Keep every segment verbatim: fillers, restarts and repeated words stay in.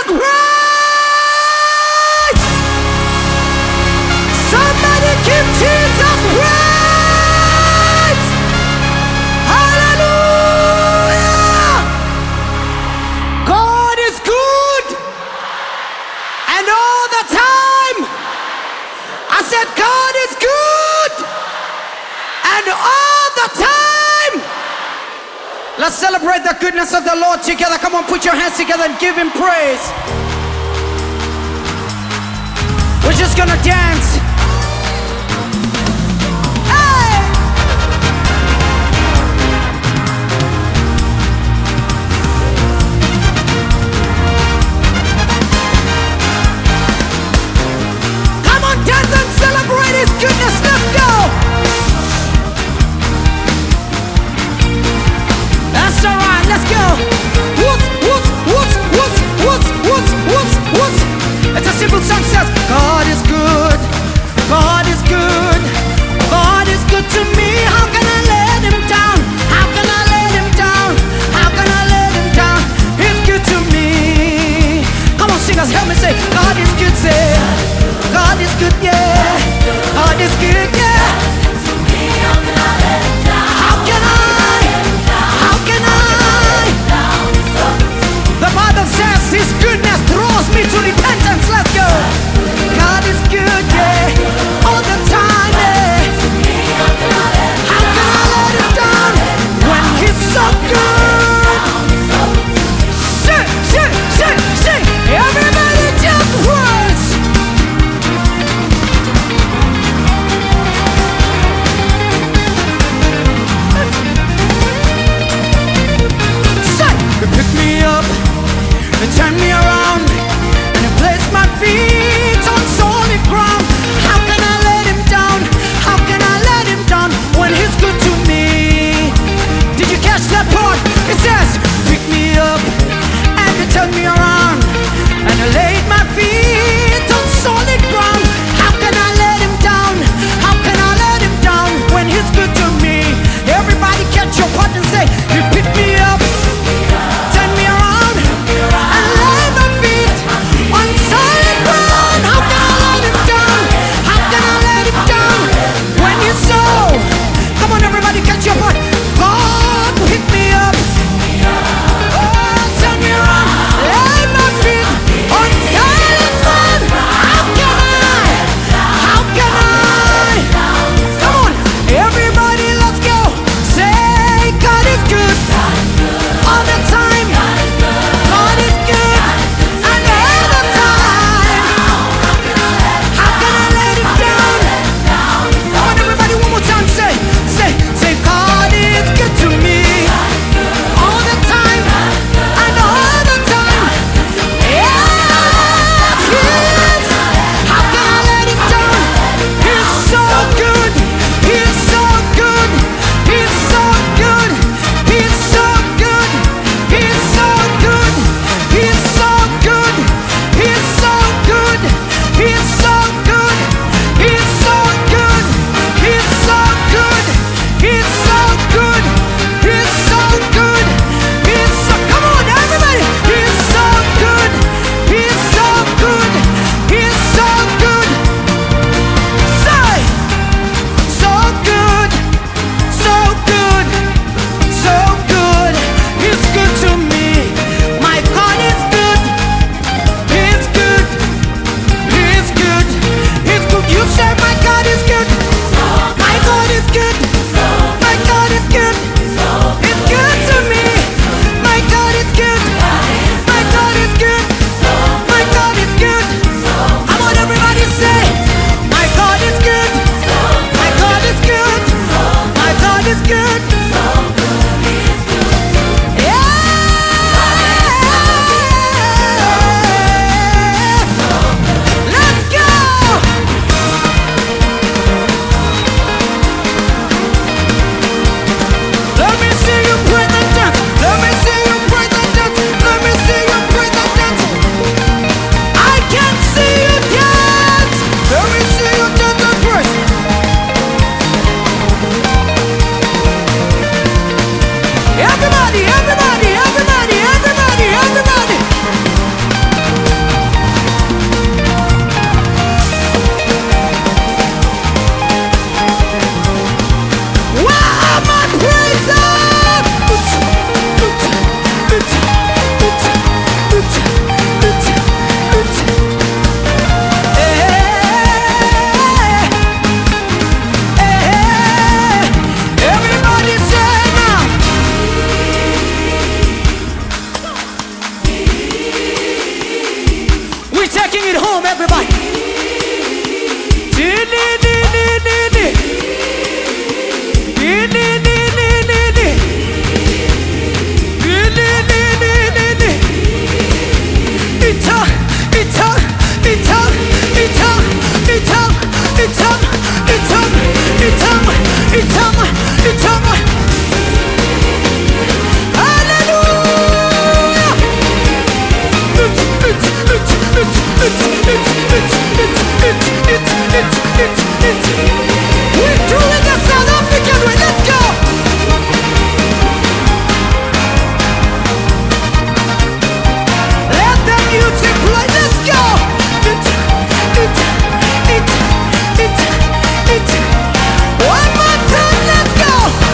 praise! Somebody give Jesus praise! Hallelujah! God is good, and all the time. I said God is good, and all the time. Let's celebrate the goodness of the Lord together. Come on, put your hands together and give him praise. We're just gonna dance. Hey! Come on, dance and celebrate his goodness. Let's go. That's all right, let's go. Whoops, whoops, whoops, whoops, whoops, whoops, whoops, whoops. It's a simple song, says God is good. it home, everybody. We're doing the South African way. Let's go. Let the music play. Let's go. It, it, it, it, it. One more time. Let's go.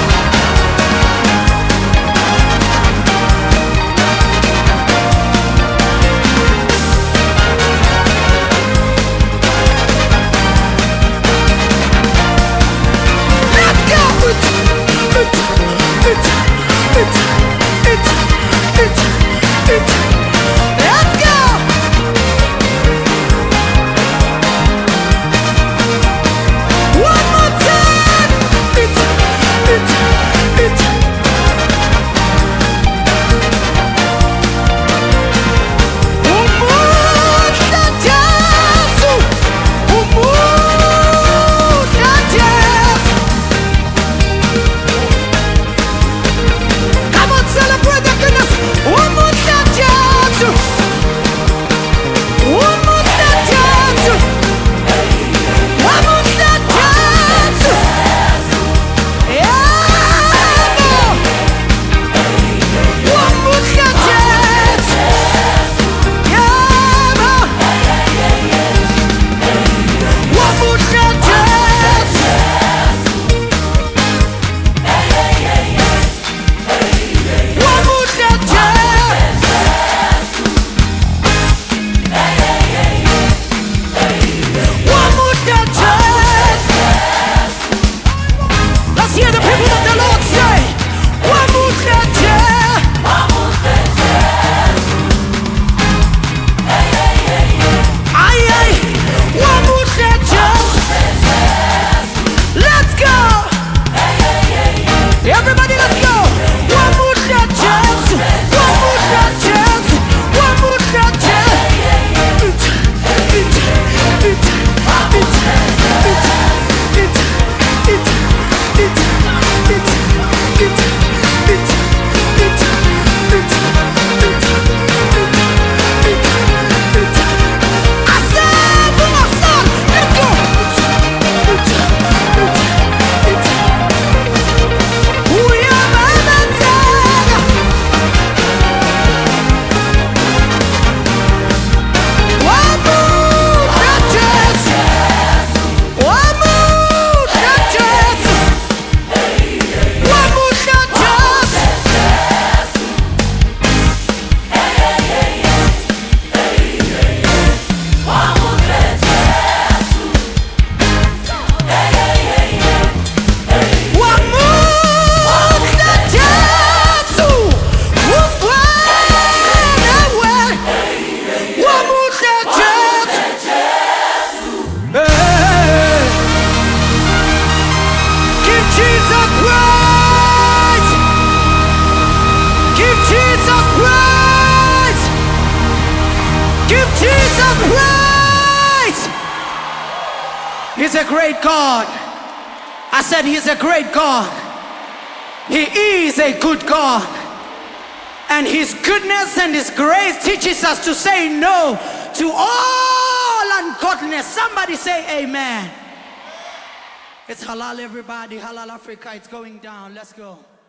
He's a great God. I said he's a great God. He is a good God. And his goodness and his grace teaches us to say no to all ungodliness. Somebody say amen. It's halal, everybody. Halal Africa. It's going down. Let's go.